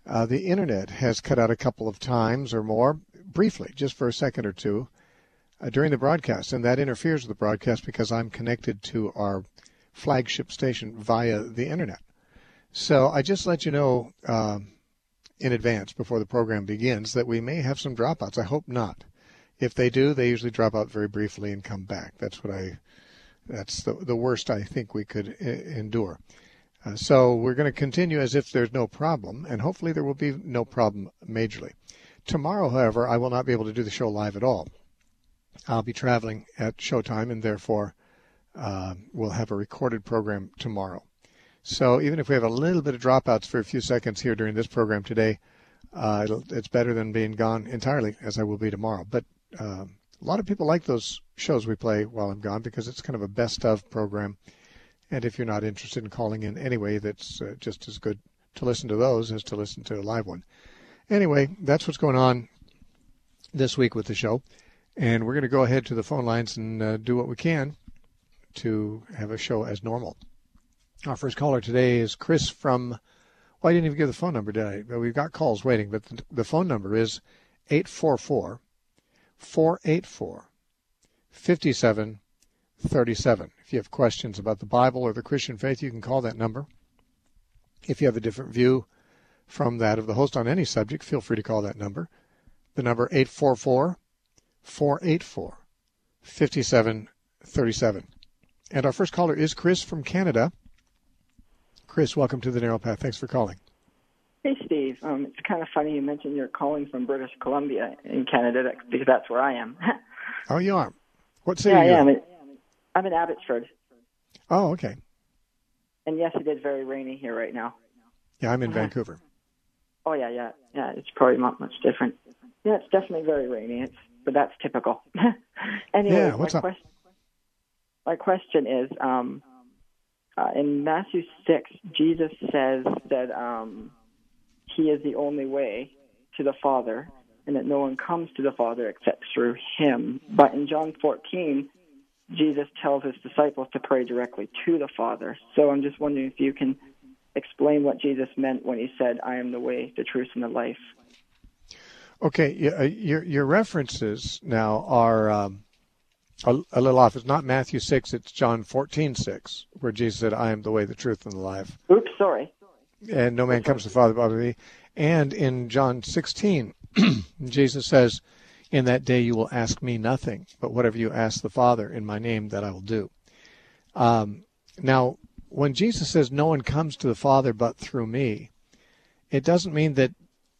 The internet has cut out a couple of times or more, briefly, just for a second or two, during the broadcast, and that interferes with the broadcast because I'm connected to our flagship station via the internet. So I just let you know in advance before the program begins that we may have some dropouts. I hope not. If they do, they usually drop out very briefly and come back. That's the worst I think we could endure. So we're going to continue as if there's no problem, and hopefully there will be no problem majorly. Tomorrow, however, I will not be able to do the show live at all. I'll be traveling at showtime, and therefore we'll have a recorded program tomorrow. So even if we have a little bit of dropouts for a few seconds here during this program today, it's better than being gone entirely, as I will be tomorrow. But a lot of people like those shows we play while I'm gone because it's kind of a best-of program. And if you're not interested in calling in anyway, that's just as good to listen to those as to listen to a live one. Anyway, that's what's going on this week with the show. And we're going to go ahead to the phone lines and do what we can to have a show as normal. Our first caller today is Chris from, well, I didn't even give the phone number, did I? We've got calls waiting, but the phone number is 844-484-5737. If you have questions about the Bible or the Christian faith, you can call that number. If you have a different view from that of the host on any subject, feel free to call that number. The number 844-484-5737. And our first caller is Chris from Canada. Chris, welcome to the Narrow Path. Thanks for calling. Hey, Steve. It's kind of funny you mentioned you're calling from British Columbia in Canada because that's where I am. Oh, you are? What city are you in? I'm in Abbotsford. Oh, okay. And yes, it is very rainy here right now. Yeah, I'm in Vancouver. Oh, yeah. It's probably not much different. Yeah, it's definitely very rainy, but that's typical. Anyway, yeah, what's up? My question is, in Matthew 6, Jesus says that he is the only way to the Father and that no one comes to the Father except through him. But in John 14, Jesus tells his disciples to pray directly to the Father. So I'm just wondering if you can explain what Jesus meant when he said, I am the way, the truth, and the life. Okay, your references now are a little off. It's not Matthew 6, it's John 14:6, where Jesus said, I am the way, the truth, and the life. Oops, sorry. And no man comes to the Father but by me. And in John 16, Jesus says, in that day you will ask me nothing, but whatever you ask the Father in my name, that I will do. Now, when Jesus says no one comes to the Father but through me, it doesn't mean that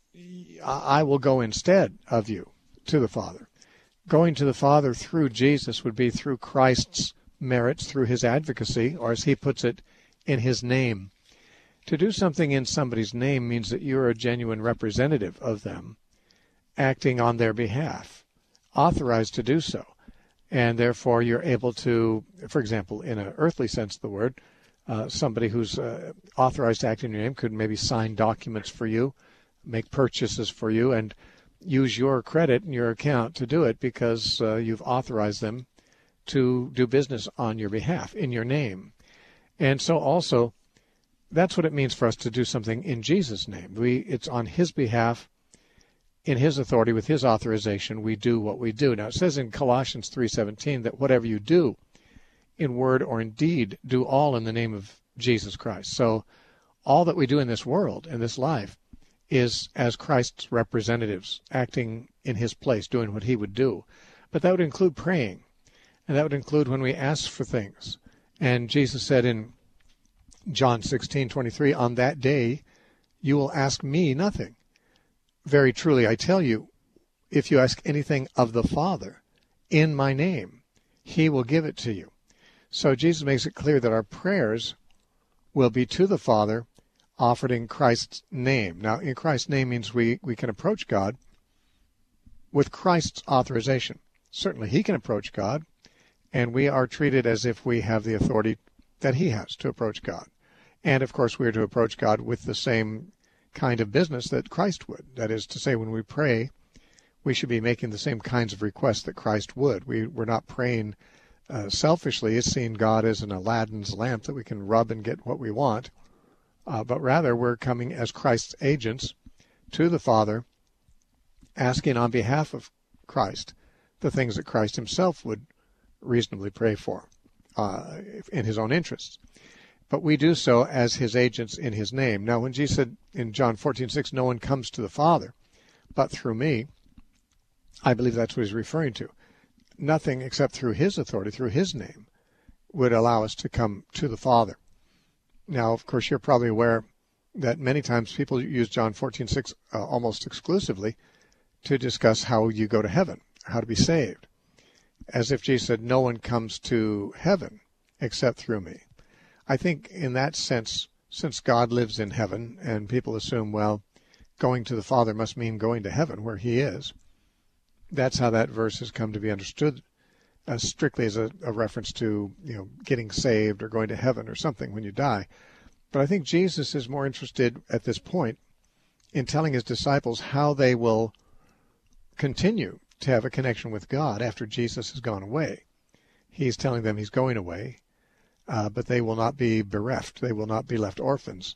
I will go instead of you to the Father. Going to the Father through Jesus would be through Christ's merits, through his advocacy, or as he puts it, in his name. To do something in somebody's name means that you're a genuine representative of them, acting on their behalf, authorized to do so. And therefore you're able to, for example, in an earthly sense of the word, somebody who's authorized to act in your name could maybe sign documents for you, make purchases for you, and use your credit and your account to do it because you've authorized them to do business on your behalf, in your name. And so also, that's what it means for us to do something in Jesus' name. It's on his behalf, in his authority, with his authorization, we do what we do. Now, it says in Colossians 3:17 that whatever you do, in word or in deed, do all in the name of Jesus Christ. So all that we do in this world, in this life, is as Christ's representatives, acting in his place, doing what he would do. But that would include praying, and that would include when we ask for things. And Jesus said in John 16:23, on that day you will ask me nothing. Very truly, I tell you, if you ask anything of the Father in my name, he will give it to you. So Jesus makes it clear that our prayers will be to the Father, offered in Christ's name. Now, in Christ's name means we can approach God with Christ's authorization. Certainly, he can approach God, and we are treated as if we have the authority that he has to approach God. And, of course, we are to approach God with the same kind of business that Christ would. That is to say, when we pray, we should be making the same kinds of requests that Christ would. We're not praying selfishly, as seeing God as an Aladdin's lamp that we can rub and get what we want. But rather, we're coming as Christ's agents, to the Father, asking on behalf of Christ the things that Christ himself would reasonably pray for in his own interests. But we do so as his agents in his name. Now, when Jesus said in John 14:6, no one comes to the Father but through me, I believe that's what he's referring to. Nothing except through his authority, through his name, would allow us to come to the Father. Now, of course, you're probably aware that many times people use John 14:6 almost exclusively to discuss how you go to heaven, how to be saved, as if Jesus said, no one comes to heaven except through me. I think in that sense, since God lives in heaven, and people assume, well, going to the Father must mean going to heaven where he is, that's how that verse has come to be understood strictly as a reference to, getting saved or going to heaven or something when you die. But I think Jesus is more interested at this point in telling his disciples how they will continue to have a connection with God after Jesus has gone away. He's telling them he's going away, but they will not be bereft. They will not be left orphans.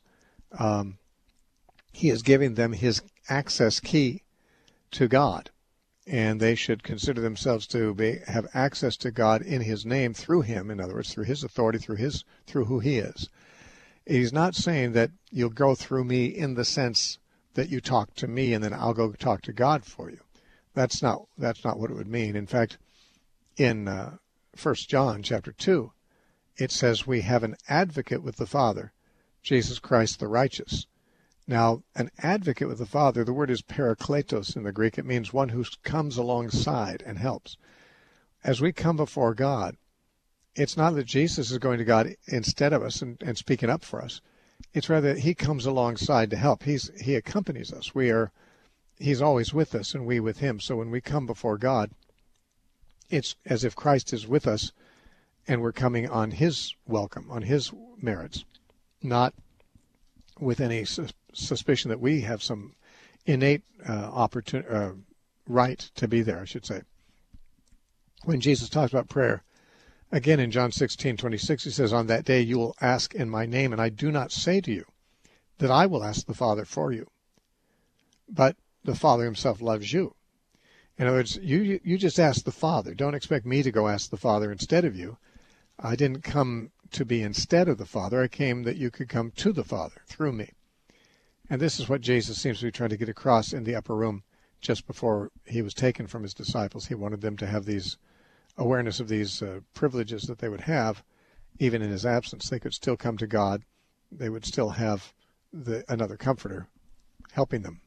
He is giving them his access key to God, and they should consider themselves to have access to God in his name through him, in other words, through his authority, through who he is. He's not saying that you'll go through me in the sense that you talk to me and then I'll go talk to God for you. That's not what it would mean. In fact, in 1 John chapter 2, it says we have an advocate with the Father, Jesus Christ the righteous. Now, an advocate with the Father, the word is parakletos in the Greek. It means one who comes alongside and helps. As we come before God, it's not that Jesus is going to God instead of us and speaking up for us. It's rather that he comes alongside to help. He accompanies us. He's always with us and we with him. So when we come before God, it's as if Christ is with us and we're coming on his welcome, on his merits, not with any suspicion that we have some innate right to be there, I should say. When Jesus talks about prayer, again in John 16:26, he says, on that day you will ask in my name, and I do not say to you that I will ask the Father for you, but the Father himself loves you. In other words, you just ask the Father. Don't expect me to go ask the Father instead of you. I didn't come to be instead of the Father. I came that you could come to the Father through me. And this is what Jesus seems to be trying to get across in the upper room just before he was taken from his disciples. He wanted them to have these awareness of these privileges that they would have even in his absence. They could still come to God. They would still have another comforter helping them.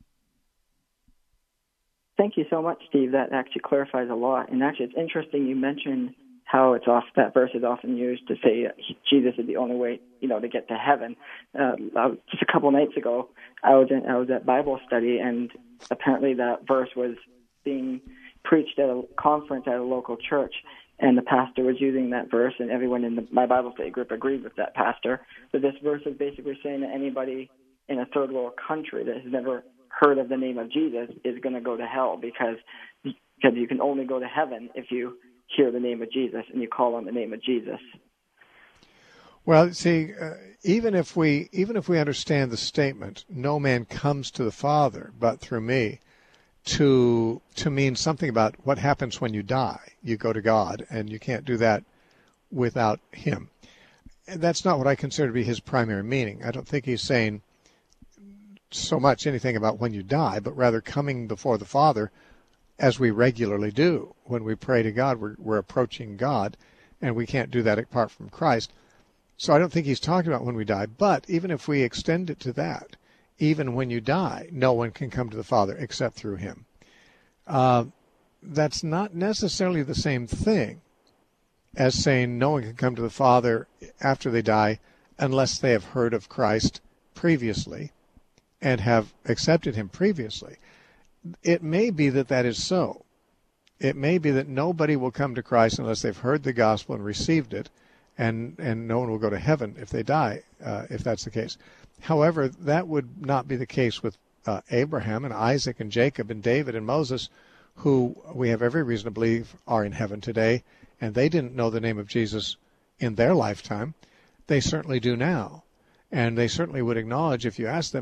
Thank you so much, Steve. That actually clarifies a lot. And actually, it's interesting you mentioned how that verse is often used to say Jesus is the only way, to get to heaven. Just a couple nights ago, I was at Bible study, and apparently that verse was being preached at a conference at a local church, and the pastor was using that verse, and everyone in my Bible study group agreed with that pastor. So this verse is basically saying that anybody in a third world country that has never heard of the name of Jesus is going to go to hell because you can only go to heaven if you hear the name of Jesus and you call on the name of Jesus. Well, see, even if we understand the statement, no man comes to the Father but through me, to mean something about what happens when you die. You go to God, and you can't do that without him. And that's not what I consider to be his primary meaning. I don't think he's saying so much anything about when you die, but rather coming before the Father as we regularly do. When we pray to God, we're approaching God, and we can't do that apart from Christ. So I don't think he's talking about when we die, but even if we extend it to that, even when you die, no one can come to the Father except through him. That's not necessarily the same thing as saying no one can come to the Father after they die unless they have heard of Christ previously and have accepted him previously. It may be that is so. It may be that nobody will come to Christ unless they've heard the gospel and received it, and no one will go to heaven if they die, if that's the case. However, that would not be the case with Abraham and Isaac and Jacob and David and Moses, who we have every reason to believe are in heaven today, and they didn't know the name of Jesus in their lifetime. They certainly do now, and they certainly would acknowledge, if you ask them,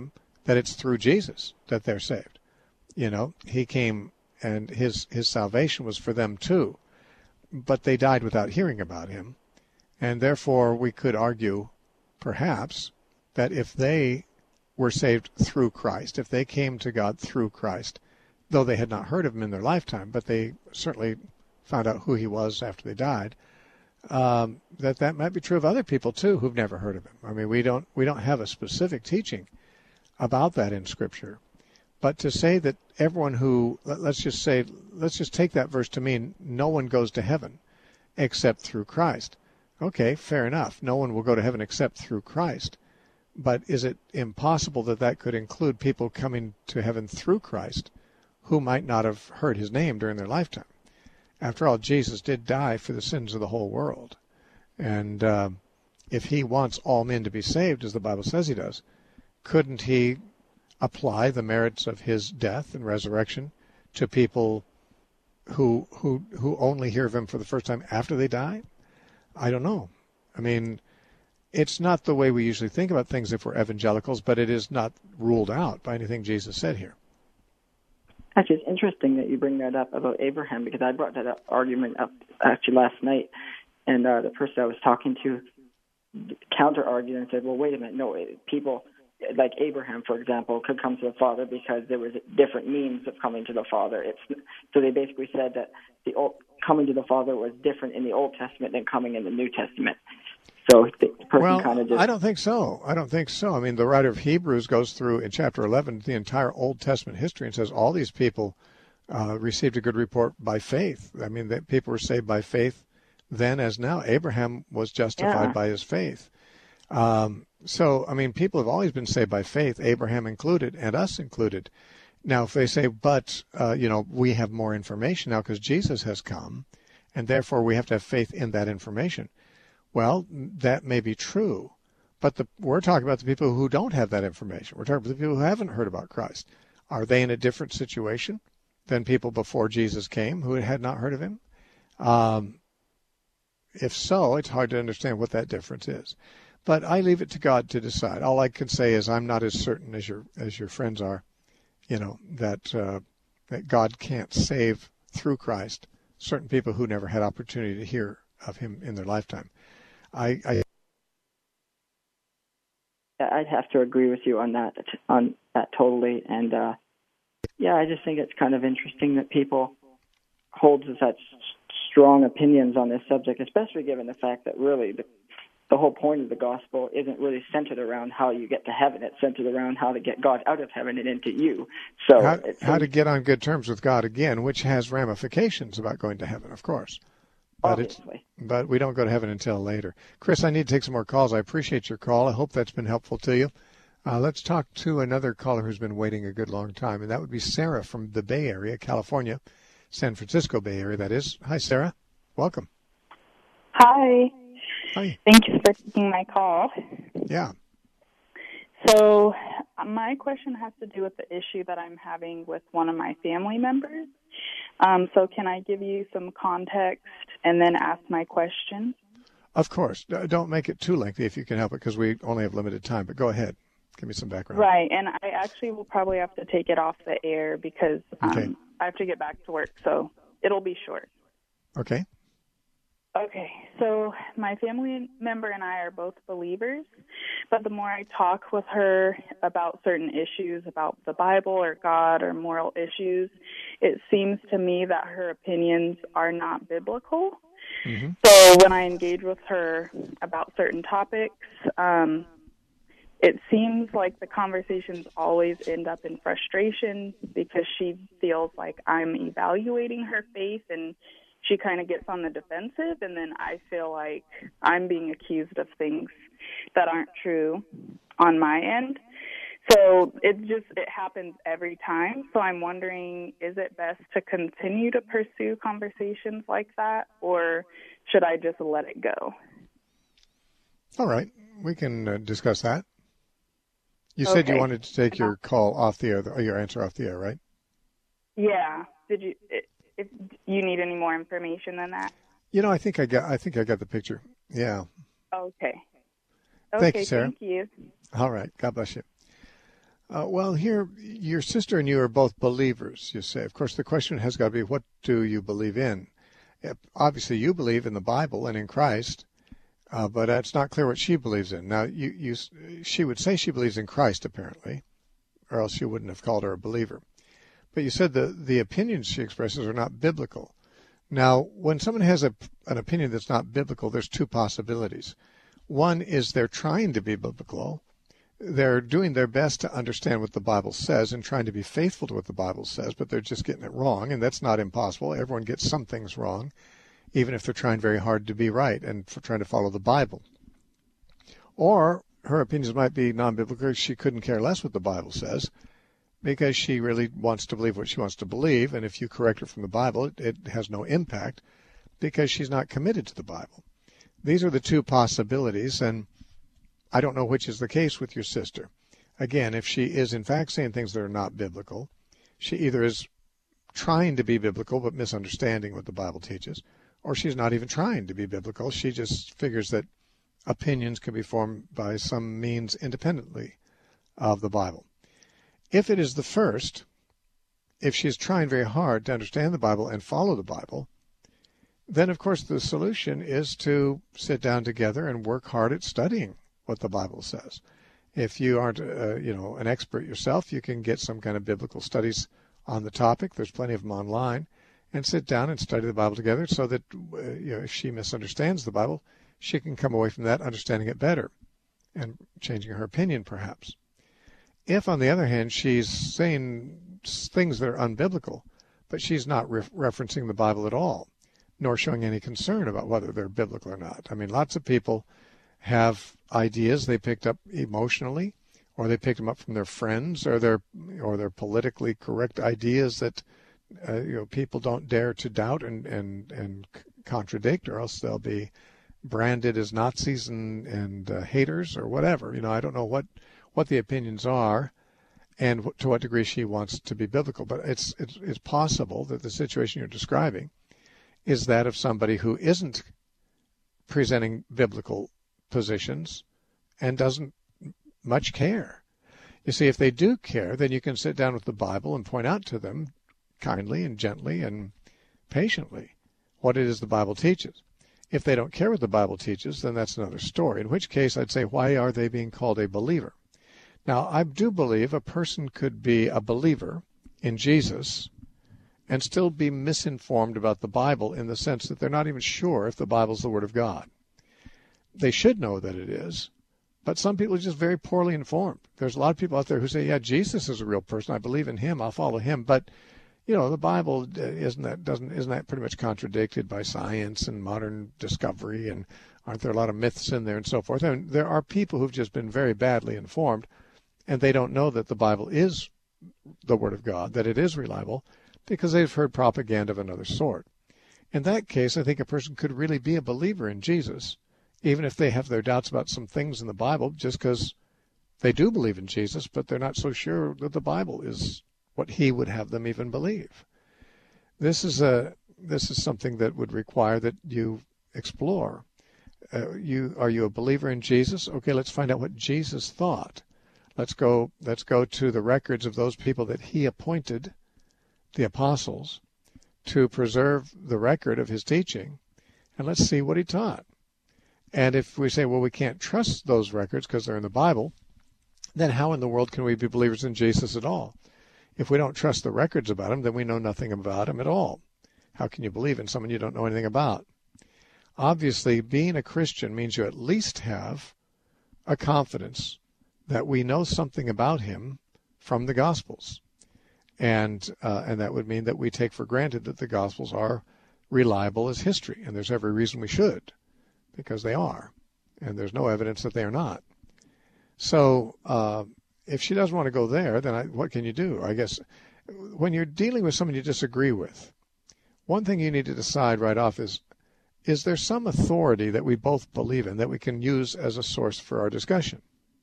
that it's through Jesus that they're saved. He came and his salvation was for them too, but they died without hearing about him. And therefore we could argue, perhaps, that if they were saved through Christ, if they came to God through Christ, though they had not heard of him in their lifetime, but they certainly found out who he was after they died, that might be true of other people too who've never heard of him. I mean, we don't have a specific teaching about that in Scripture. But to say that everyone who, let's just take that verse to mean no one goes to heaven except through Christ. Okay, fair enough. No one will go to heaven except through Christ. But is it impossible that could include people coming to heaven through Christ who might not have heard his name during their lifetime? After all, Jesus did die for the sins of the whole world. And if he wants all men to be saved, as the Bible says he does, couldn't he apply the merits of his death and resurrection to people who only hear of him for the first time after they die? I don't know. I mean, it's not the way we usually think about things if we're evangelicals, but it is not ruled out by anything Jesus said here. Actually, it's interesting that you bring that up about Abraham, because I brought that argument up actually last night, and the person I was talking to counter-argued and said, well, wait a minute, no, people like Abraham, for example, could come to the Father because there was different means of coming to the Father. So they basically said that coming to the Father was different in the Old Testament than coming in the New Testament. So the person kind of just... I don't think so. I mean, the writer of Hebrews goes through in chapter 11 the entire Old Testament history and says all these people received a good report by faith. I mean, that people were saved by faith then as now. Abraham was justified by his faith. So, I mean, people have always been saved by faith, Abraham included, and us included. Now, if they say, but, we have more information now because Jesus has come, and therefore we have to have faith in that information. Well, that may be true, but we're talking about the people who don't have that information. We're talking about the people who haven't heard about Christ. Are they in a different situation than people before Jesus came who had not heard of him? If so, it's hard to understand what that difference is. But I leave it to God to decide. All I can say is I'm not as certain as your friends are, that God can't save through Christ certain people who never had opportunity to hear of him in their lifetime. I'd have to agree with you on that totally. And I just think it's kind of interesting that people hold to such strong opinions on this subject, especially given the fact that really the whole point of the gospel isn't really centered around how you get to heaven. It's centered around how to get God out of heaven and into you. So how to get on good terms with God again, which has ramifications about going to heaven, of course. But we don't go to heaven until later. Chris, I need to take some more calls. I appreciate your call. I hope that's been helpful to you. Let's talk to another caller who's been waiting a good long time, and that would be Sarah from the Bay Area, California, San Francisco Bay Area, that is. Hi, Sarah. Welcome. Hi. Hi. Thank you for taking my call. Yeah. So my question has to do with the issue that I'm having with one of my family members. So can I give you some context and then ask my question? Of course. Don't make it too lengthy if you can help it, because we only have limited time. But go ahead. Give me some background. Right. And I actually will probably have to take it off the air because I have to get back to work. So it'll be short. Okay. Okay, so my family member and I are both believers, but the more I talk with her about certain issues, about the Bible or God or moral issues, it seems to me that her opinions are not biblical. Mm-hmm. So when I engage with her about certain topics, it seems like the conversations always end up in frustration because she feels like I'm evaluating her faith, and she kind of gets on the defensive, and then I feel like I'm being accused of things that aren't true on my end. So it happens every time. So I'm wondering, is it best to continue to pursue conversations like that, or should I just let it go? All right. We can discuss that. You said you wanted to take your call off the air, or your answer off the air, right? Yeah. If you need any more information than that? I think I got the picture. Yeah. Okay. Thank you, Sarah. Thank you. All right. God bless you. Well, here, your sister and you are both believers, you say. Of course, the question has got to be, what do you believe in? Obviously, you believe in the Bible and in Christ, but it's not clear what she believes in. Now, she would say she believes in Christ, apparently, or else you wouldn't have called her a believer. But you said the opinions she expresses are not biblical. Now, when someone has an opinion that's not biblical, there's two possibilities. One is they're trying to be biblical. They're doing their best to understand what the Bible says and trying to be faithful to what the Bible says, but they're just getting it wrong, and that's not impossible. Everyone gets some things wrong, even if they're trying very hard to be right and trying to follow the Bible. Or her opinions might be non-biblical. She couldn't care less what the Bible says because she really wants to believe what she wants to believe, and if you correct her from the Bible, it has no impact because she's not committed to the Bible. These are the two possibilities, and I don't know which is the case with your sister. Again, if she is in fact saying things that are not biblical, she either is trying to be biblical but misunderstanding what the Bible teaches, or she's not even trying to be biblical. She just figures that opinions can be formed by some means independently of the Bible. If it is the first, if she's trying very hard to understand the Bible and follow the Bible, then of course the solution is to sit down together and work hard at studying what the Bible says. If you aren't, an expert yourself, you can get some kind of biblical studies on the topic. There's plenty of them online, and sit down and study the Bible together so that if she misunderstands the Bible, she can come away from that understanding it better and changing her opinion perhaps. If, on the other hand, she's saying things that are unbiblical, but she's not referencing the Bible at all, nor showing any concern about whether they're biblical or not. I mean, lots of people have ideas they picked up emotionally, or they picked them up from their friends, or their politically correct ideas that people don't dare to doubt and contradict, or else they'll be branded as Nazis and haters or whatever. I don't know what the opinions are and to what degree she wants to be biblical, but it's possible that the situation you're describing is that of somebody who isn't presenting biblical positions and doesn't much care. You see, if they do care, then you can sit down with the Bible and point out to them kindly and gently and patiently what it is the Bible teaches. If they don't care what the Bible teaches, then that's another story, in which case I'd say, why are they being called a believer? Now, I do believe a person could be a believer in Jesus and still be misinformed about the Bible in the sense that they're not even sure if the Bible's the Word of God. They should know that it is, but some people are just very poorly informed. There's a lot of people out there who say, yeah, Jesus is a real person. I believe in him. I'll follow him. But, the Bible, isn't that pretty much contradicted by science and modern discovery? And aren't there a lot of myths in there and so forth? And there are people who've just been very badly informed, and they don't know that the Bible is the Word of God, that it is reliable, because they've heard propaganda of another sort. In that case, I think a person could really be a believer in Jesus, even if they have their doubts about some things in the Bible, just because they do believe in Jesus, but they're not so sure that the Bible is what he would have them even believe. This is something that would require that you explore. Are you a believer in Jesus? Okay, let's find out what Jesus thought. Let's go to the records of those people that he appointed, the apostles, to preserve the record of his teaching, and let's see what he taught. And if we say, well, we can't trust those records because they're in the Bible, then how in the world can we be believers in Jesus at all? If we don't trust the records about him, then we know nothing about him at all. How can you believe in someone you don't know anything about? Obviously, being a Christian means you at least have a confidence that we know something about him from the Gospels. And that would mean that we take for granted that the Gospels are reliable as history, and there's every reason we should, because they are, and there's no evidence that they are not. So if she doesn't want to go there, then what can you do? I guess when you're dealing with someone you disagree with, one thing you need to decide right off is there some authority that we both believe in that we can use as a source for our discussion?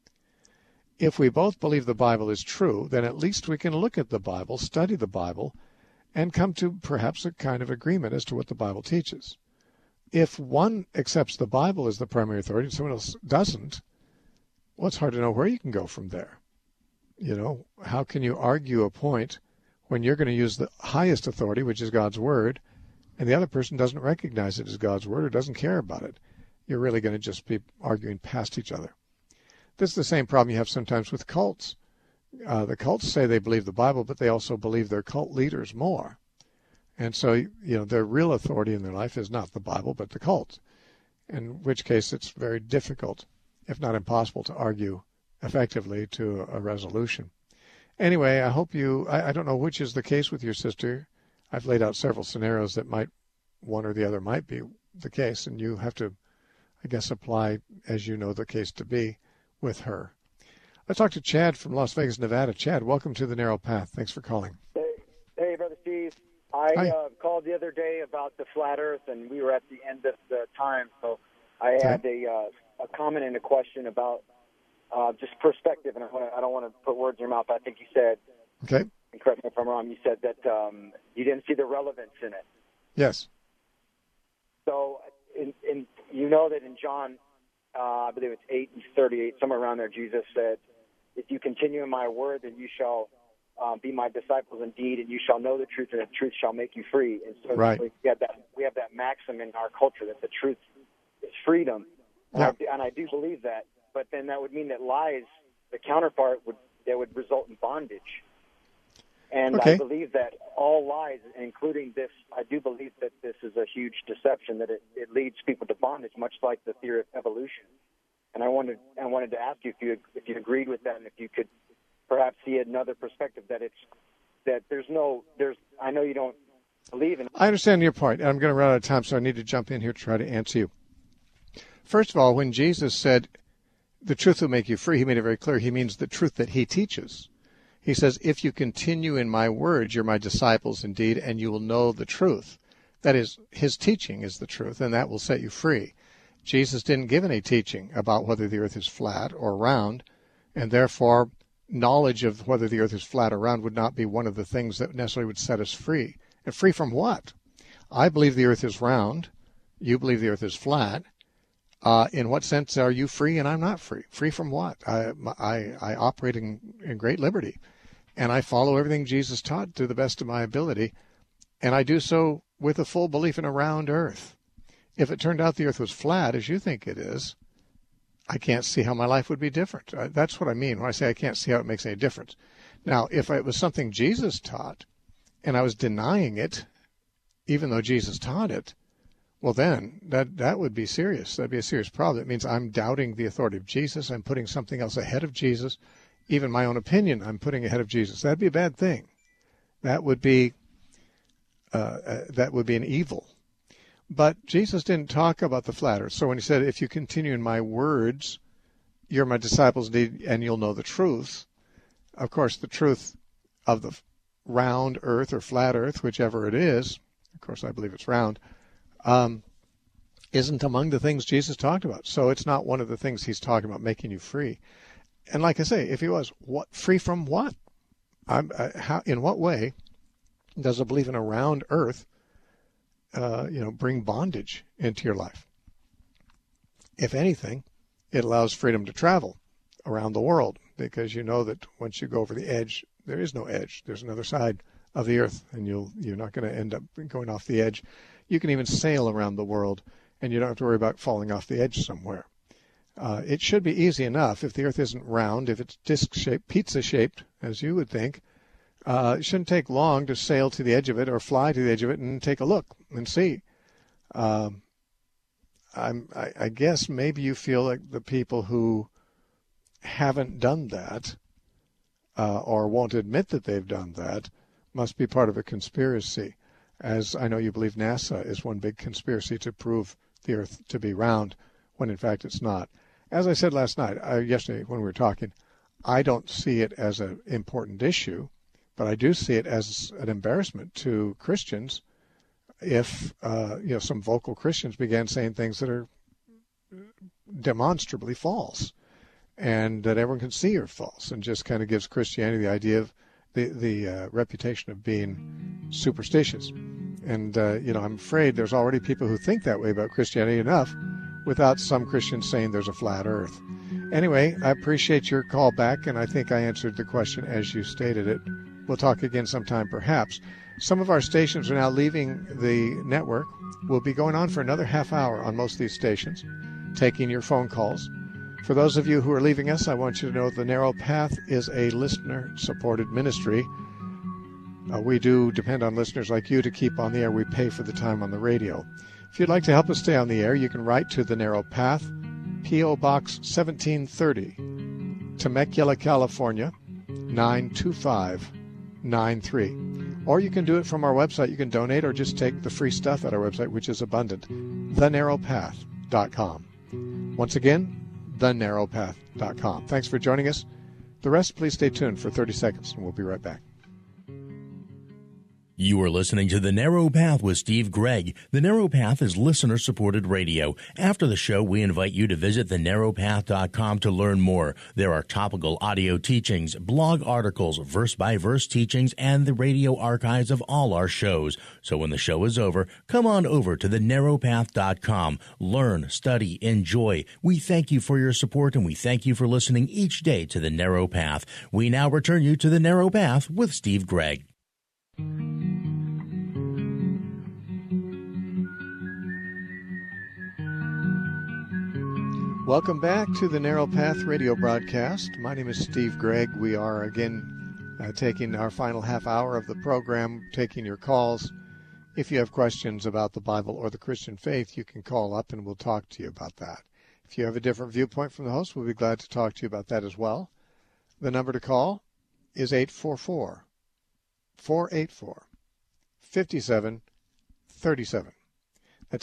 If we both believe the Bible is true, then at least we can look at the Bible, study the Bible, and come to perhaps a kind of agreement as to what the Bible teaches. If one accepts the Bible as the primary authority and someone else doesn't, well, it's hard to know where you can go from there. how can you argue a point when you're going to use the highest authority, which is God's Word, and the other person doesn't recognize it as God's Word or doesn't care about it? You're really going to just be arguing past each other. This is the same problem you have sometimes with cults. The cults say they believe the Bible, but they also believe their cult leaders more. And so, their real authority in their life is not the Bible, but the cult, in which case it's very difficult, if not impossible, to argue effectively to a resolution. Anyway, I hope I don't know which is the case with your sister. I've laid out several scenarios that one or the other might be the case, and you have to, I guess, apply as you know the case to be with her. Let's talk to Chad from Las Vegas, Nevada. Chad, welcome to The Narrow Path. Thanks for calling. Hey, Brother Steve. I called the other day about the flat Earth, and we were at the end of the time, so I had a comment and a question about just perspective, and I don't want to put words in your mouth. I think you said, okay, and correct me if I'm wrong, you said that you didn't see the relevance in it. Yes. So, you know that in John, I believe it's 8:38, somewhere around there, Jesus said, if you continue in my word, then you shall be my disciples indeed, and you shall know the truth, and the truth shall make you free. And so right. we have that maxim in our culture that the truth is freedom. Yeah. And I do believe that. But then that would mean that lies, the counterpart, would result in bondage. And okay. I believe that all lies, including this, I do believe that this is a huge deception, that it leads people to bondage, much like the theory of evolution. And I wanted to ask you if you agreed with that, and if you could perhaps see another perspective that I know you don't believe in. I understand your point. I'm going to run out of time, so I need to jump in here to try to answer you. First of all, when Jesus said, the truth will make you free, he made it very clear. He means the truth that he teaches. He says, if you continue in my words, you're my disciples indeed, and you will know the truth. That is, his teaching is the truth, and that will set you free. Jesus didn't give any teaching about whether the earth is flat or round, and therefore knowledge of whether the earth is flat or round would not be one of the things that necessarily would set us free. And free from what? I believe the earth is round. You believe the earth is flat. In what sense are you free and I'm not free? Free from what? I operate in great liberty, and I follow everything Jesus taught to the best of my ability, and I do so with a full belief in a round earth. If it turned out the earth was flat, as you think it is, I can't see how my life would be different. That's what I mean when I say I can't see how it makes any difference. Now, if it was something Jesus taught, and I was denying it, even though Jesus taught it, well, then that would be serious. That'd be a serious problem. It means I'm doubting the authority of Jesus. I'm putting something else ahead of Jesus. Even my own opinion I'm putting ahead of Jesus. That'd be a bad thing. That would be an evil. But Jesus didn't talk about the flat earth. So when he said, if you continue in my words, you're my disciples indeed, and you'll know the truth. Of course, the truth of the round earth or flat earth, whichever it is, of course I believe it's round, isn't among the things Jesus talked about. So it's not one of the things he's talking about, making you free. And like I say, if he was, free from what? In what way does a belief in a round earth bring bondage into your life? If anything, it allows freedom to travel around the world, because you know that once you go over the edge, there is no edge. There's another side of the earth, and you're not going to end up going off the edge. You can even sail around the world, and you don't have to worry about falling off the edge somewhere. It should be easy enough if the earth isn't round, if it's disc-shaped, pizza-shaped, as you would think. It shouldn't take long to sail to the edge of it or fly to the edge of it and take a look and see. I guess maybe you feel like the people who haven't done that or won't admit that they've done that must be part of a conspiracy, as I know you believe NASA is one big conspiracy to prove the earth to be round when in fact it's not. As I said yesterday when we were talking, I don't see it as an important issue, but I do see it as an embarrassment to Christians if some vocal Christians began saying things that are demonstrably false and that everyone can see are false, and just kind of gives Christianity the idea of the reputation of being superstitious. And, I'm afraid there's already people who think that way about Christianity enough without some Christians saying there's a flat earth. Anyway, I appreciate your call back, and I think I answered the question as you stated it. We'll talk again sometime, perhaps. Some of our stations are now leaving the network. We'll be going on for another half hour on most of these stations, taking your phone calls. For those of you who are leaving us, I want you to know the Narrow Path is a listener-supported ministry. We do depend on listeners like you to keep on the air. We pay for the time on the radio. If you'd like to help us stay on the air, you can write to the Narrow Path, P.O. Box 1730, Temecula, California, 92593. Or you can do it from our website. You can donate or just take the free stuff at our website, which is abundant, thenarrowpath.com. Once again, thenarrowpath.com. Thanks for joining us. The rest, please stay tuned for 30 seconds, and we'll be right back. You are listening to The Narrow Path with Steve Gregg. The Narrow Path is listener-supported radio. After the show, we invite you to visit thenarrowpath.com to learn more. There are topical audio teachings, blog articles, verse-by-verse teachings, and the radio archives of all our shows. So when the show is over, come on over to thenarrowpath.com. Learn, study, enjoy. We thank you for your support, and we thank you for listening each day to The Narrow Path. We now return you to The Narrow Path with Steve Gregg. Welcome back to the Narrow Path radio broadcast. My name is Steve Gregg. We are again taking our final half hour of the program, taking your calls. If you have questions about the Bible or the Christian faith, you can call up and we'll talk to you about that. If you have a different viewpoint from the host, we'll be glad to talk to you about that as well. The number to call is 844-484-5737. That's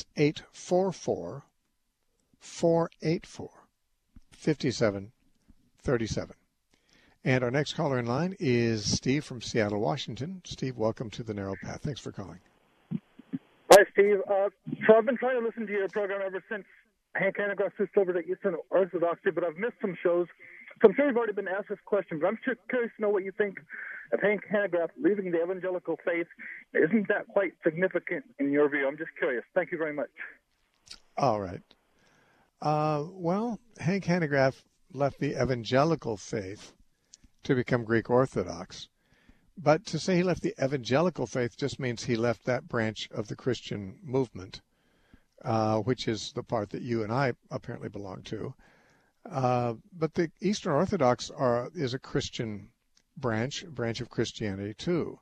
844-484-5737. And our next caller in line is Steve from Seattle, Washington. Steve, welcome to the Narrow Path. Thanks for calling. Hi, Steve. So I've been trying to listen to your program ever since Hank Hanegraaff switched over to Eastern Orthodoxy, but I've missed some shows. So I'm sure you've already been asked this question, but I'm just curious to know what you think of Hank Hanegraaff leaving the evangelical faith. Isn't that quite significant in your view? I'm just curious. Thank you very much. All right. Well, Hank Hanegraaff left the evangelical faith to become Greek Orthodox. But to say he left the evangelical faith just means he left that branch of the Christian movement, which is the part that you and I apparently belong to. But the Eastern Orthodox is a Christian branch of Christianity too.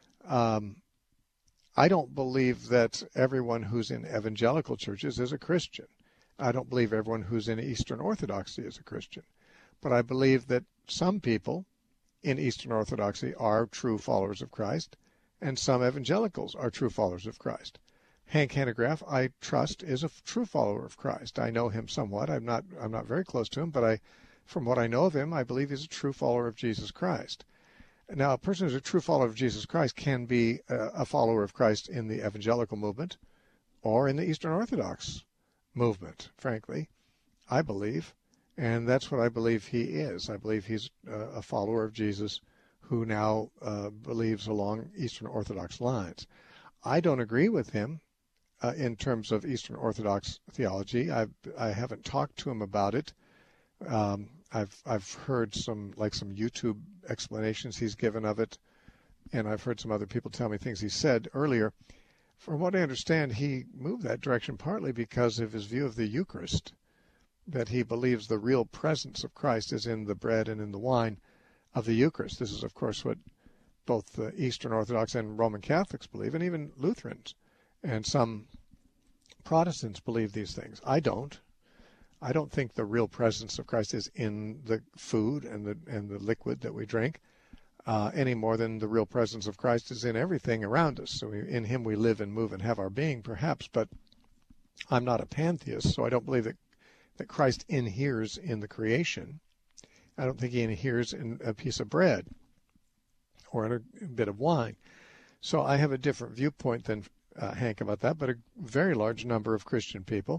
I don't believe that everyone who's in evangelical churches is a Christian. I don't believe everyone who's in Eastern Orthodoxy is a Christian. But I believe that some people in Eastern Orthodoxy are true followers of Christ, and some evangelicals are true followers of Christ. Hank Hanegraaff, I trust, is a true follower of Christ. I know him somewhat. I'm not very close to him, but from what I know of him, I believe he's a true follower of Jesus Christ. Now, a person who's a true follower of Jesus Christ can be a follower of Christ in the evangelical movement or in the Eastern Orthodox movement, frankly, I believe. And that's what I believe he is. I believe he's a follower of Jesus who now believes along Eastern Orthodox lines. I don't agree with him in terms of Eastern Orthodox theology. I haven't talked to him about it. I've heard some YouTube explanations he's given of it, and I've heard some other people tell me things he said earlier. From what I understand, he moved that direction partly because of his view of the Eucharist, that he believes the real presence of Christ is in the bread and in the wine of the Eucharist. This is, of course, what both the Eastern Orthodox and Roman Catholics believe, and even Lutherans and some Protestants believe these things. I don't. I don't think the real presence of Christ is in the food and the liquid that we drink, any more than the real presence of Christ is in everything around us. So in him we live and move and have our being, perhaps, but I'm not a pantheist, so I don't believe that Christ inheres in the creation. I don't think he inheres in a piece of bread or in a bit of wine. So I have a different viewpoint than Hank about that, but a very large number of Christian people,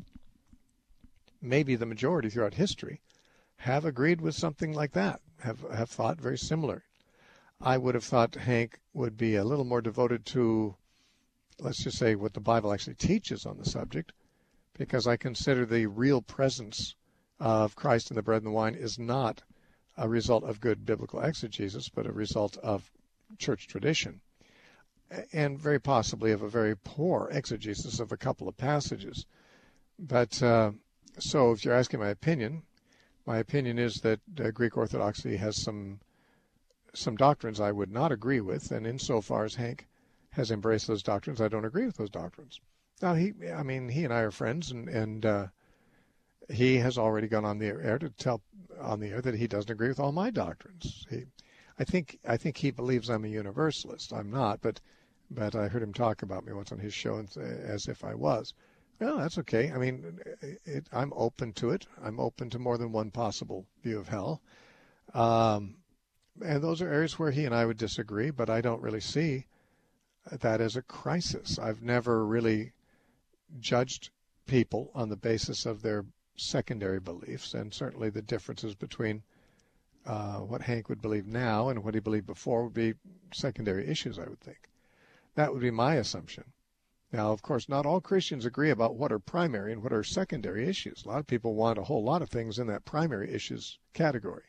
maybe the majority throughout history, have agreed with something like that, have thought very similar. I would have thought Hank would be a little more devoted to, let's just say, what the Bible actually teaches on the subject, because I consider the real presence of Christ and the bread and the wine is not a result of good biblical exegesis, but a result of church tradition, and very possibly of a very poor exegesis of a couple of passages. But so if you're asking my opinion is that Greek Orthodoxy has some doctrines I would not agree with, and insofar as Hank has embraced those doctrines, I don't agree with those doctrines. Now, he and I are friends, and he has already gone on the air to tell on the air that he doesn't agree with all my doctrines. I think he believes I'm a universalist. I'm not, but I heard him talk about me once on his show as if I was. Well, that's okay. I mean, I'm open to it. I'm open to more than one possible view of hell. And those are areas where he and I would disagree, but I don't really see that as a crisis. I've never really judged people on the basis of their secondary beliefs, and certainly the differences between what Hank would believe now and what he believed before would be secondary issues, I would think. That would be my assumption. Now, of course, not all Christians agree about what are primary and what are secondary issues. A lot of people want a whole lot of things in that primary issues category.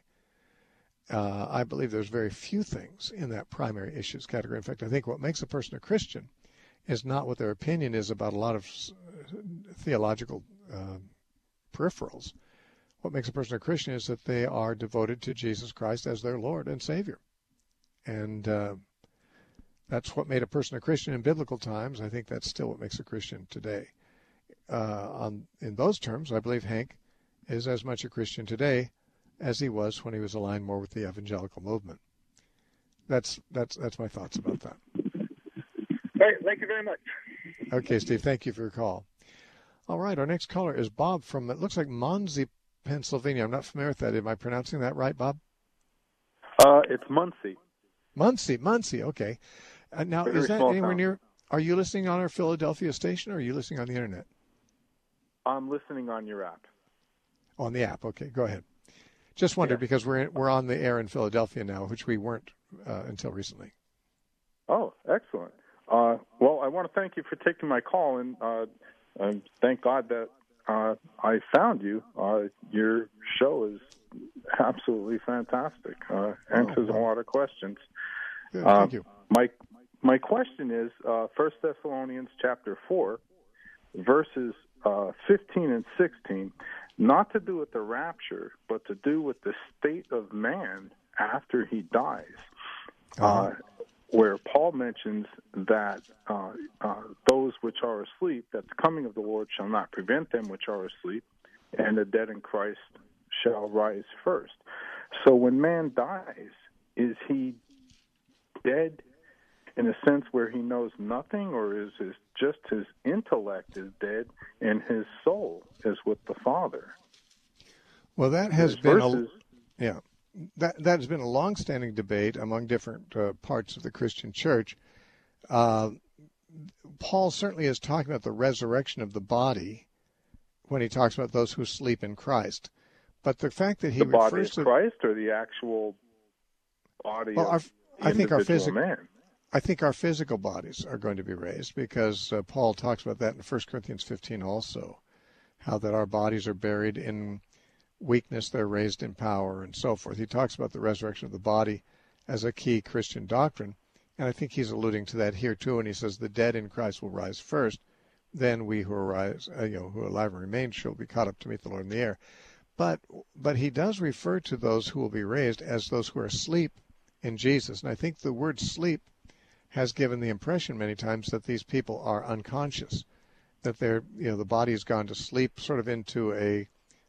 I believe there's very few things in that primary issues category. In fact, I think what makes a person a Christian is not what their opinion is about a lot of theological peripherals. What makes a person a Christian is that they are devoted to Jesus Christ as their Lord and Savior. And that's what made a person a Christian in biblical times. I think that's still what makes a Christian today. In those terms, I believe Hank is as much a Christian today as he was when he was aligned more with the evangelical movement. That's my thoughts about that. All right, thank you very much. Okay, Steve, thank you for your call. All right, our next caller is Bob from, it looks like Muncie, Pennsylvania. I'm not familiar with that. Am I pronouncing that right, Bob? It's Muncie. Muncie, okay. Now, Very is that small anywhere town. near, are you listening on our Philadelphia station, or are you listening on the internet? I'm listening on your app. On the app, okay, go ahead. Just wondered, because we're on the air in Philadelphia now, which we weren't until recently. Oh, excellent. Well, I want to thank you for taking my call, and thank God that I found you. Your show is absolutely fantastic. Answers a lot of questions. Good, thank you. My question is 1 Thessalonians chapter 4, verses 15 and 16, not to do with the rapture, but to do with the state of man after he dies, where Paul mentions that those which are asleep, that the coming of the Lord shall not prevent them which are asleep, and the dead in Christ shall rise first. So when man dies, is he dead in a sense where he knows nothing, or is it just his intellect is dead and his soul is with the Father? Well, that has been that has been a long-standing debate among different parts of the Christian church. Paul certainly is talking about the resurrection of the body when he talks about those who sleep in Christ. But the fact that he refers to Christ, or the actual body of I think our physical man. I think our physical bodies are going to be raised, because Paul talks about that in 1 Corinthians 15 also, how that our bodies are buried in weakness, they're raised in power, and so forth. He talks about the resurrection of the body as a key Christian doctrine, and I think he's alluding to that here too, and he says the dead in Christ will rise first, then we who arise, who are alive and remain shall be caught up to meet the Lord in the air. But he does refer to those who will be raised as those who are asleep in Jesus, and I think the word sleep has given the impression many times that these people are unconscious, that they're, the body has gone to sleep, sort of into a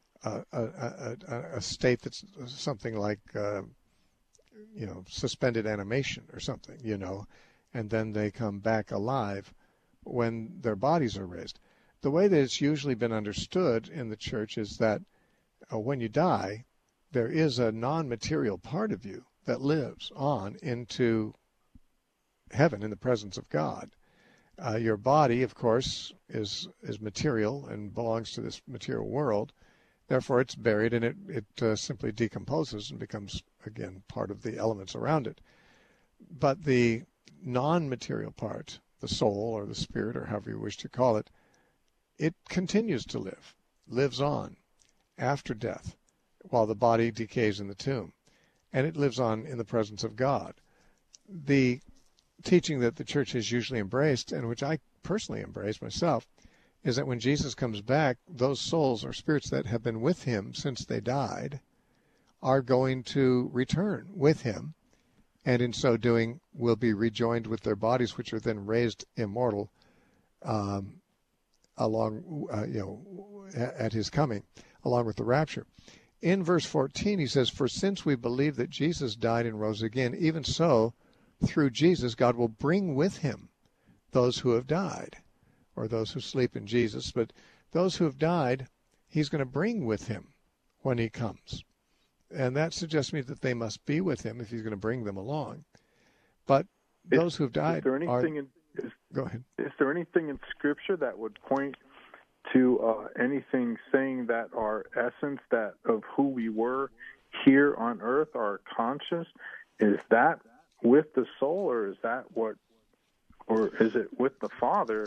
state that's something like, suspended animation or something, and then they come back alive when their bodies are raised. The way that it's usually been understood in the church is that when you die, there is a non-material part of you that lives on into heaven in the presence of God. Your body, of course, is material and belongs to this material world. Therefore, it's buried, and it simply decomposes and becomes, again, part of the elements around it. But the non-material part, the soul or the spirit or however you wish to call it, it continues to live, lives on. after death, while the body decays in the tomb, and it lives on in the presence of God. The teaching that the church has usually embraced, and which I personally embrace myself, is that when Jesus comes back, those souls or spirits that have been with him since they died are going to return with him, and in so doing will be rejoined with their bodies, which are then raised immortal at his coming, along with the rapture. In verse 14, he says, "For since we believe that Jesus died and rose again, even so, through Jesus, God will bring with him those who have died," or those who sleep in Jesus. But those who have died, he's going to bring with him when he comes. And that suggests to me that they must be with him if he's going to bring them along. But those who have died Go ahead. Is there anything in Scripture that would point to anything saying that our essence, that of who we were here on earth, our conscious, is that with the soul, or is it with the Father,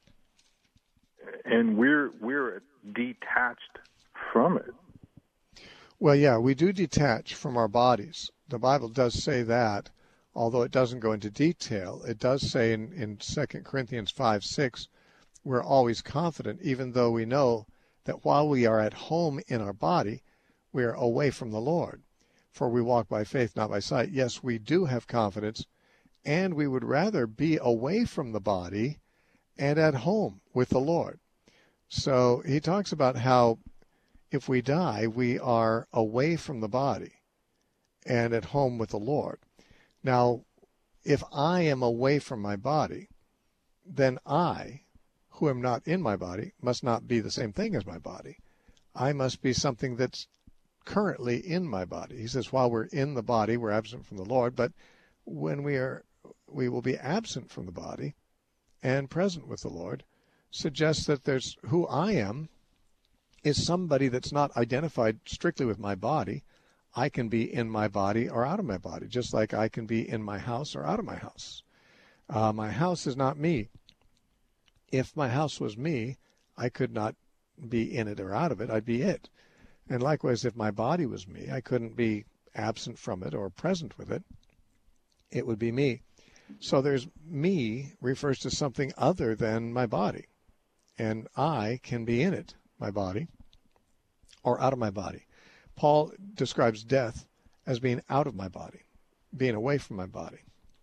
and we're detached from it? Well, yeah, we do detach from our bodies. The Bible does say that, although it doesn't go into detail. It does say in 2 Corinthians 5:6, we're always confident, even though we know that while we are at home in our body, we are away from the Lord. For we walk by faith, not by sight. Yes, we do have confidence, and we would rather be away from the body and at home with the Lord. So he talks about how if we die, we are away from the body and at home with the Lord. Now, if I am away from my body, then I, who am not in my body, must not be the same thing as my body. I must be something that's currently in my body. He says, while we're in the body, we're absent from the Lord, but when we will be absent from the body and present with the Lord, suggests that there's who I am is somebody that's not identified strictly with my body. I can be in my body or out of my body, just like I can be in my house or out of my house. My house is not me. If my house was me, I could not be in it or out of it. I'd be it. And likewise, if my body was me, I couldn't be absent from it or present with it. It would be me. So there's me refers to something other than my body. And I can be in it, my body, or out of my body. Paul describes death as being out of my body, being away from my body,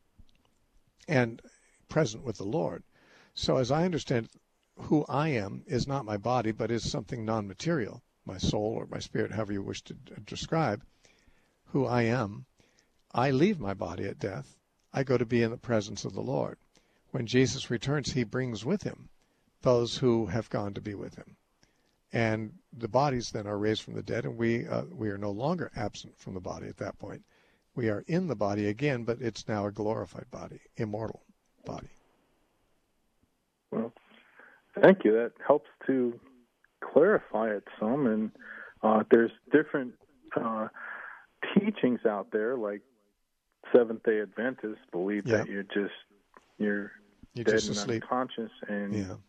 and present with the Lord. So as I understand, who I am is not my body, but is something non-material, my soul or my spirit, however you wish to describe who I am. I leave my body at death. I go to be in the presence of the Lord. When Jesus returns, he brings with him those who have gone to be with him. And the bodies then are raised from the dead, and we are no longer absent from the body at that point. We are in the body again, but it's now a glorified body, immortal body. Well, thank you. That helps to clarify it some. And there's different teachings out there, like Seventh-day Adventists believe that you're dead just and asleep. unconscious, and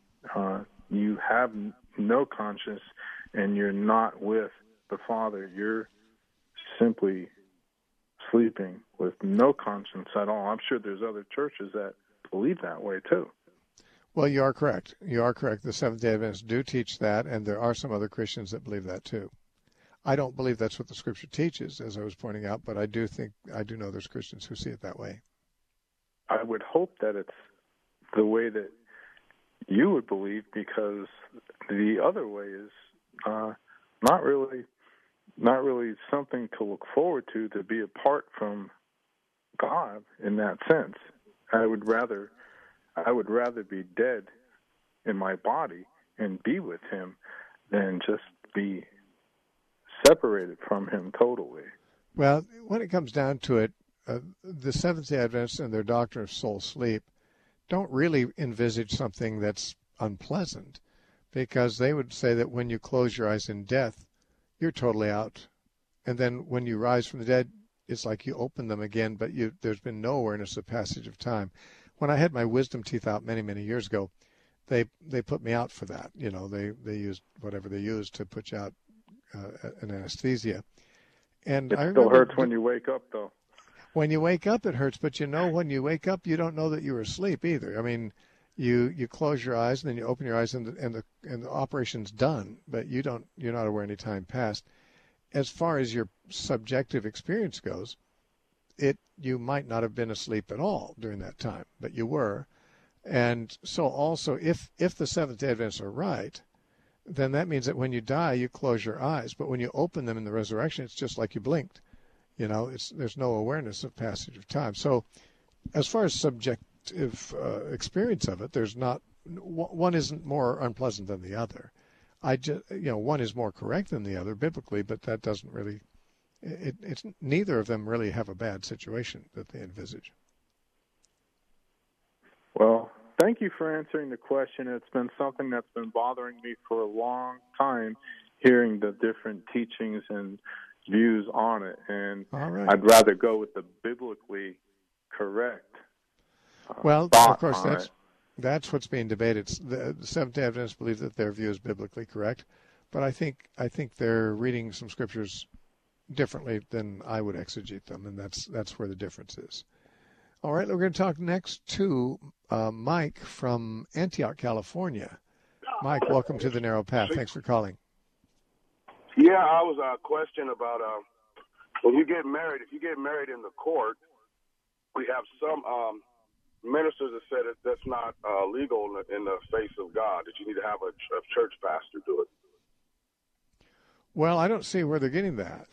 you have no conscience, and you're not with the Father. You're simply sleeping with no conscience at all. I'm sure there's other churches that believe that way too. Well, you are correct. You are correct. The Seventh-day Adventists do teach that, and there are some other Christians that believe that too. I don't believe that's what the Scripture teaches, as I was pointing out, but I do know there's Christians who see it that way. I would hope that it's the way that you would believe, because the other way is not really something to look forward to be apart from God in that sense. I would rather be dead in my body and be with him than just be separated from him totally. Well, when it comes down to it, the Seventh-day Adventists and their doctrine of soul sleep don't really envisage something that's unpleasant, because they would say that when you close your eyes in death, you're totally out. And then when you rise from the dead, it's like you open them again, but there's been no awareness of passage of time. When I had my wisdom teeth out many, many years ago, they put me out for that. They used whatever they used to put you out an anesthesia. And it I still remember hurts when you wake up, though. When you wake up, it hurts. But when you wake up, you don't know that you were asleep either. I mean, you close your eyes and then you open your eyes and the operation's done, but you're not aware any time passed. As far as your subjective experience goes, you might not have been asleep at all during that time, but you were. And so also, if the Seventh-day Adventists are right, then that means that when you die, you close your eyes. But when you open them in the resurrection, it's just like you blinked. There's no awareness of passage of time. So as far as subjective experience of it, there's not, one isn't more unpleasant than the other. One is more correct than the other biblically, but that doesn't really, it's neither of them really have a bad situation that they envisage. Well, thank you for answering the question. It's been something that's been bothering me for a long time, hearing the different teachings and views on it. And right. I'd rather go with the biblically correct well, thought of course, on that's what's being debated. The Seventh-day Adventists believe that their view is biblically correct, but I think they're reading some scriptures differently than I would exegete them, and that's where the difference is. All right, we're going to talk next to Mike from Antioch, California. Mike, welcome to the Narrow Path. Thanks for calling. Yeah, I was a question about when you get married. If you get married in the court, we have some ministers that said that's not legal in the face of God, that you need to have a church pastor do it. Well, I don't see where they're getting that.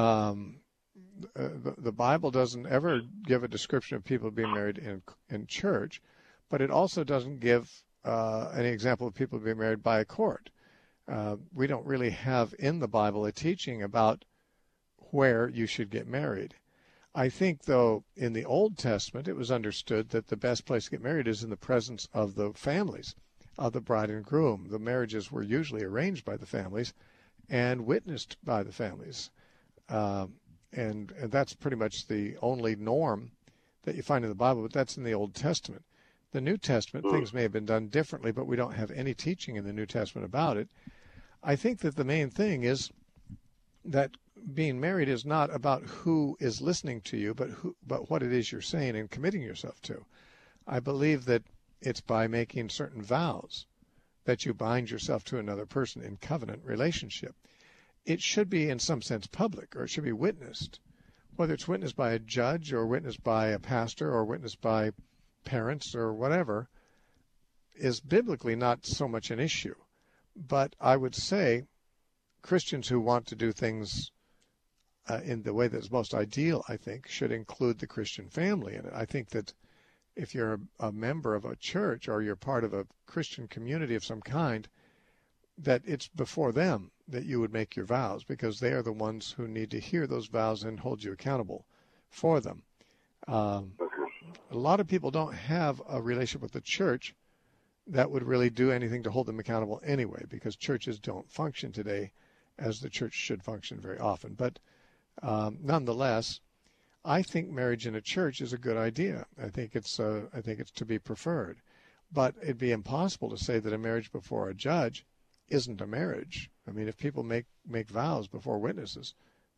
The Bible doesn't ever give a description of people being married in church, but it also doesn't give any example of people being married by a court. We don't really have in the Bible a teaching about where you should get married. I think, though, in the Old Testament, it was understood that the best place to get married is in the presence of the families, of the bride and groom. The marriages were usually arranged by the families and witnessed by the families. And that's pretty much the only norm that you find in the Bible, but that's in the Old Testament. The New Testament, things may have been done differently, but we don't have any teaching in the New Testament about it. I think that the main thing is that being married is not about who is listening to you, but what it is you're saying and committing yourself to. I believe that it's by making certain vows that you bind yourself to another person in covenant relationship. It should be in some sense public, or it should be witnessed, whether it's witnessed by a judge or witnessed by a pastor or witnessed by parents or whatever, is biblically not so much an issue. But I would say Christians who want to do things in the way that's most ideal, I think, should include the Christian family in it. I think that if you're a member of a church or you're part of a Christian community of some kind, that it's before them that you would make your vows, because they are the ones who need to hear those vows and hold you accountable for them. A lot of people don't have a relationship with the church that would really do anything to hold them accountable anyway, because churches don't function today as the church should function very often. But nonetheless, I think marriage in a church is a good idea. I think it's to be preferred. But it'd be impossible to say that a marriage before a judge isn't a marriage. I mean, if people make vows before witnesses,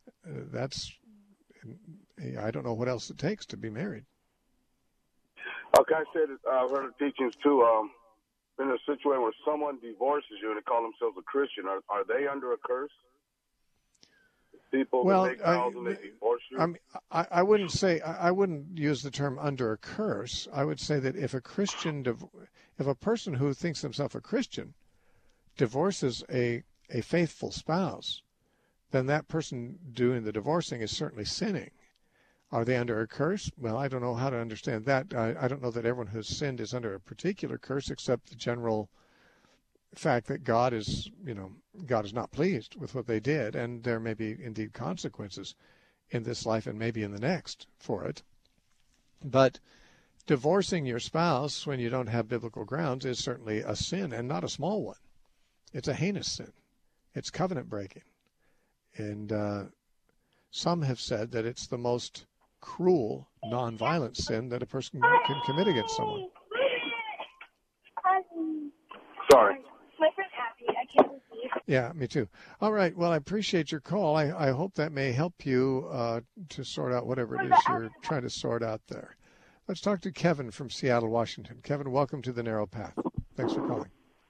I don't know what else it takes to be married. Okay, I said I've heard of teachings too. In a situation where someone divorces you and they call themselves a Christian, are they under a curse? People that make vows and they divorce you? I mean, I wouldn't say, I wouldn't use the term under a curse. I would say that if a person who thinks himself a Christian divorces a faithful spouse, then that person doing the divorcing is certainly sinning. Are they under a curse? Well, I don't know how to understand that. I don't know that everyone who's sinned is under a particular curse, except the general fact that God is not pleased with what they did, and there may be indeed consequences in this life and maybe in the next for it. But divorcing your spouse when you don't have biblical grounds is certainly a sin, and not a small one. It's a heinous sin. It's covenant breaking. And some have said that it's the most cruel, nonviolent sin that a person can commit against someone. Sorry. My friend's happy. I can't receive. Yeah, me too. All right. Well, I appreciate your call. I hope that may help you to sort out whatever it is you're trying to sort out there. Let's talk to Kevin from Seattle, Washington. Kevin, welcome to The Narrow Path. Thanks for calling.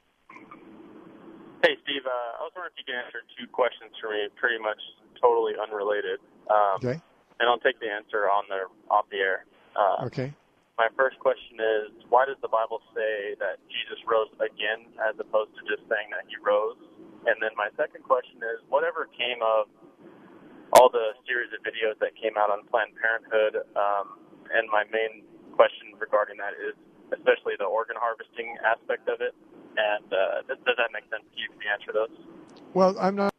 Hey, Steve. I was wondering if you can answer two questions for me, pretty much totally unrelated. Okay. And I'll take the answer off the air. Okay. My first question is, why does the Bible say that Jesus rose again as opposed to just saying that he rose? And then my second question is, whatever came of all the series of videos that came out on Planned Parenthood, and my main question regarding that is especially the organ harvesting aspect of it. And does that make sense to you? Can you answer those? Well, I'm not.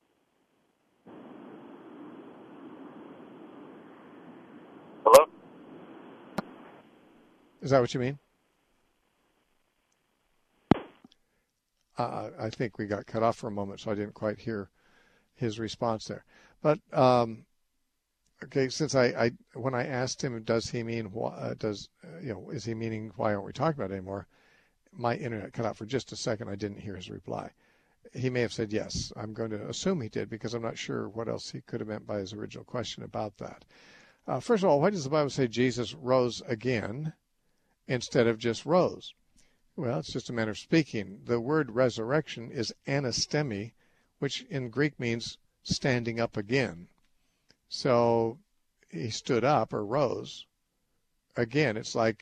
Hello? Is that what you mean? I think we got cut off for a moment, so I didn't quite hear his response there. But okay, since when I asked him, does he mean is he meaning why aren't we talking about it anymore? My internet cut out for just a second. I didn't hear his reply. He may have said yes. I'm going to assume he did because I'm not sure what else he could have meant by his original question about that. First of all, why does the Bible say Jesus rose again instead of just rose? Well, it's just a manner of speaking. The word resurrection is anastemi, which in Greek means standing up again. So he stood up or rose. Again, it's like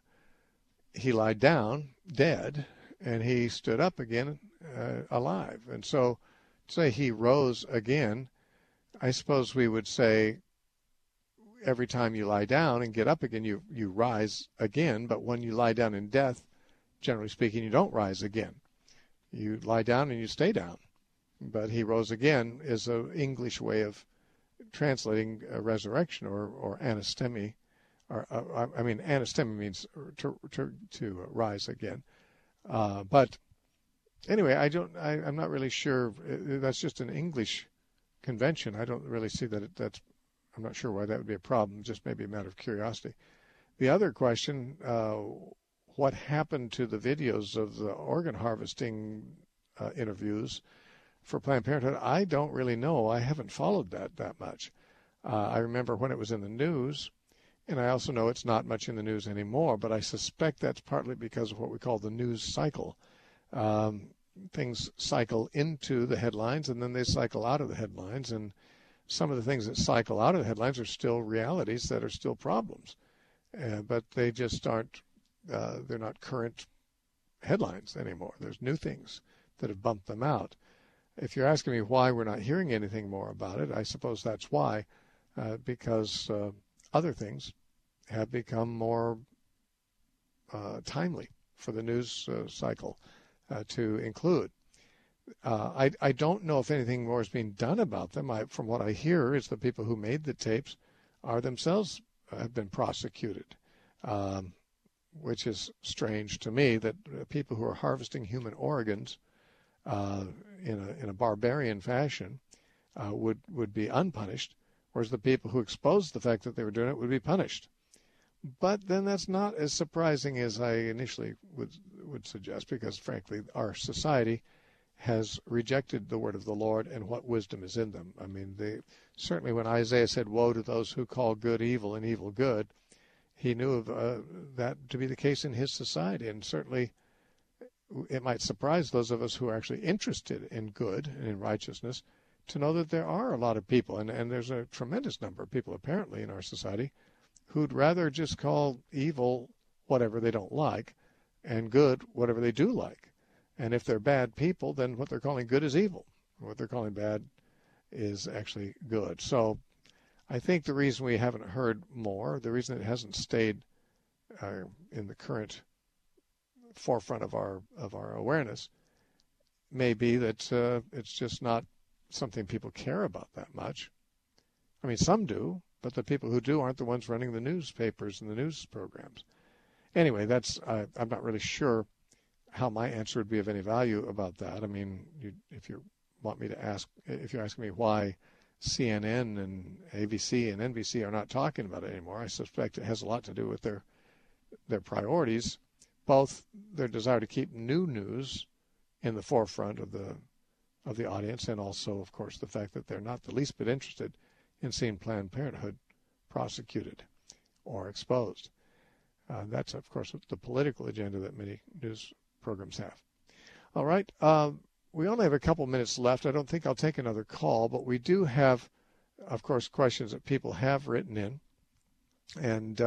he lied down, dead, and he stood up again, alive. And so to say he rose again, I suppose we would say every time you lie down and get up again, you rise again. But when you lie down in death, generally speaking, you don't rise again. You lie down and you stay down. But he rose again is an English way of translating resurrection or anastemi. Anastemi means to rise again. But anyway, I'm not really sure. That's just an English convention. I don't really see that I'm not sure why that would be a problem. Just maybe a matter of curiosity. The other question, what happened to the videos of the organ harvesting interviews for Planned Parenthood? I don't really know. I haven't followed that much. I remember when it was in the news, and I also know it's not much in the news anymore, but I suspect that's partly because of what we call the news cycle. Things cycle into the headlines, and then they cycle out of the headlines, and some of the things that cycle out of the headlines are still realities that are still problems. But they just aren't, they're not current headlines anymore. There's new things that have bumped them out. If you're asking me why we're not hearing anything more about it, I suppose that's why, because other things have become more timely for the news cycle to include. I don't know if anything more is being done about them. From what I hear is the people who made the tapes are themselves have been prosecuted, which is strange to me that people who are harvesting human organs in a barbarian fashion would be unpunished, whereas the people who exposed the fact that they were doing it would be punished. But then that's not as surprising as I initially would suggest, because frankly our society has rejected the word of the Lord and what wisdom is in them. I mean, certainly when Isaiah said, "Woe to those who call good evil and evil good," he knew of that to be the case in his society. And certainly it might surprise those of us who are actually interested in good and in righteousness to know that there are a lot of people, and there's a tremendous number of people apparently in our society who'd rather just call evil whatever they don't like and good whatever they do like. And if they're bad people, then what they're calling good is evil. What they're calling bad is actually good. So I think the reason we haven't heard more, the reason it hasn't stayed in the current forefront of our awareness, may be that it's just not something people care about that much. I mean, some do, but the people who do aren't the ones running the newspapers and the news programs. Anyway, I'm not really sure how my answer would be of any value about that. I mean, if you want me to ask, if you're asking me why CNN and ABC and NBC are not talking about it anymore, I suspect it has a lot to do with their priorities, both their desire to keep new news in the forefront of the of the audience, and also, of course, the fact that they're not the least bit interested in seeing Planned Parenthood prosecuted or exposed. That's, of course, the political agenda that many news programs have. All right. We only have a couple minutes left. I don't think I'll take another call, but we do have, of course, questions that people have written in. And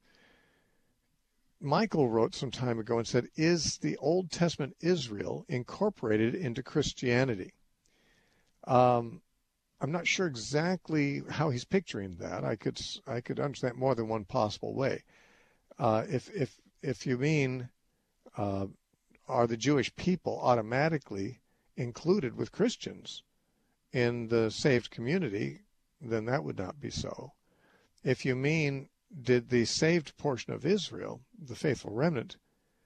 Michael wrote some time ago and said, is the Old Testament Israel incorporated into Christianity? I'm not sure exactly how he's picturing that. I could understand more than one possible way. If you mean, are the Jewish people automatically included with Christians in the saved community, then that would not be so. If you mean, did the saved portion of Israel, the faithful remnant,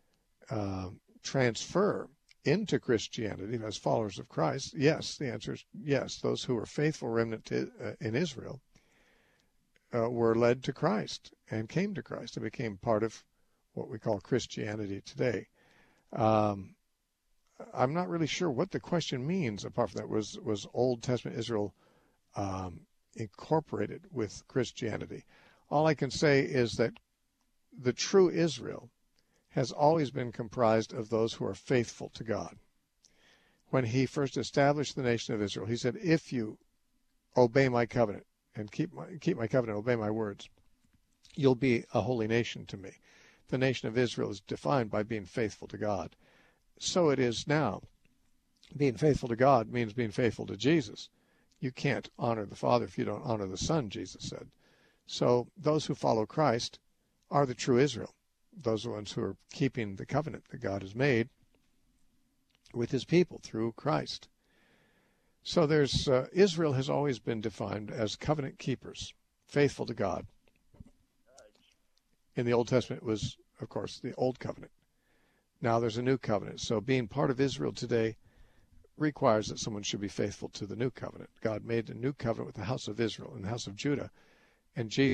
transfer into Christianity as followers of Christ? Yes, the answer is yes. Those who were faithful remnant in Israel were led to Christ and came to Christ and became part of what we call Christianity today. I'm not really sure what the question means, apart from that. Was Old Testament Israel incorporated with Christianity? All I can say is that the true Israel has always been comprised of those who are faithful to God. When he first established the nation of Israel, he said, if you obey my covenant and keep my covenant, obey my words, you'll be a holy nation to me. The nation of Israel is defined by being faithful to God. So it is now. Being faithful to God means being faithful to Jesus. You can't honor the Father if you don't honor the Son, Jesus said. So those who follow Christ are the true Israel. Those are the ones who are keeping the covenant that God has made with his people through Christ. So there's Israel has always been defined as covenant keepers, faithful to God. In the Old Testament, it was, of course, the Old Covenant. Now there's a new covenant. So being part of Israel today requires that someone should be faithful to the new covenant. God made a new covenant with the house of Israel and the house of Judah. And Jesus,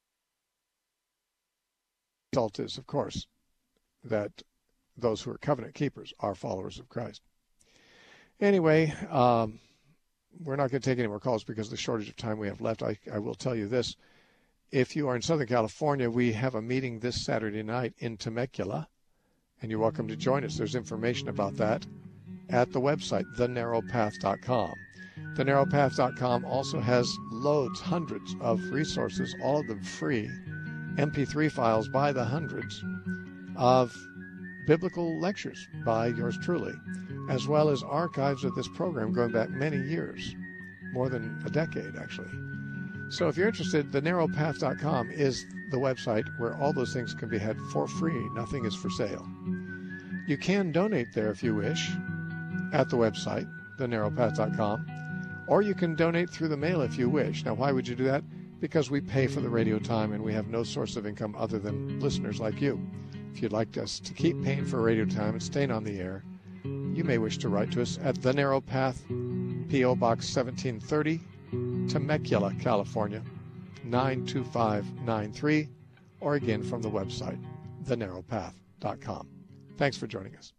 the result is, of course, that those who are covenant keepers are followers of Christ. Anyway, we're not going to take any more calls because of the shortage of time we have left. I will tell you this. If you are in Southern California, we have a meeting this Saturday night in Temecula, and you're welcome to join us. There's information about that at the website, thenarrowpath.com. Thenarrowpath.com also has loads, hundreds of resources, all of them free, MP3 files by the hundreds of biblical lectures by yours truly, as well as archives of this program going back many years, more than a decade, actually. So if you're interested, thenarrowpath.com is the website where all those things can be had for free. Nothing is for sale. You can donate there if you wish at the website, thenarrowpath.com, or you can donate through the mail if you wish. Now, why would you do that? Because we pay for the radio time and we have no source of income other than listeners like you. If you'd like us to keep paying for radio time and staying on the air, you may wish to write to us at The Narrow Path, P.O. Box 1730, Temecula, California, 92593, or again from the website, thenarrowpath.com. Thanks for joining us.